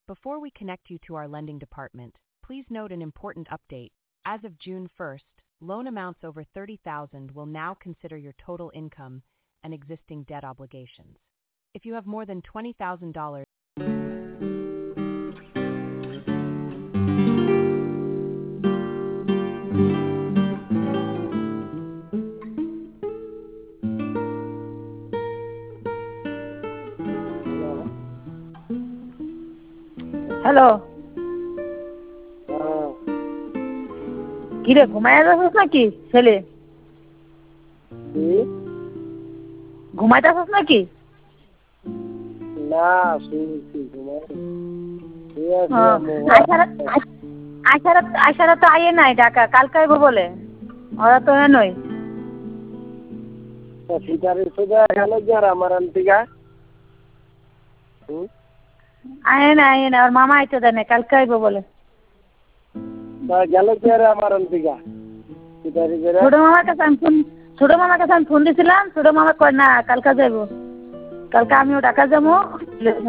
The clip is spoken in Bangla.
Before we connect you to our lending department, please note an important update. As of June 1st, loan amounts over $30,000 will now consider your total income and existing debt obligations. If you have more than $20,000, hello, কিরে ঘুমায় যাচ্ছিস নাকি ছেলে? ঘুমাইতেছিস নাকি? না শুনছি আইসারা তো আইয়ে নাই ঢাকা, কালকে আইব বলে। ওরা তো নয় সিটারে সোজা গেল যে আর আমার আন্টিগা আইয়ে না ওর মামা আইতে দেয় না, কালকে আইব বলে। গেল যে আর আমার আন্টিগা ছোট মামার কাছে আমি ফোন দিছিলাম, ছোট মামা কয় না কালকে যাইব, কালকে আমিও ঢাকা যাবো।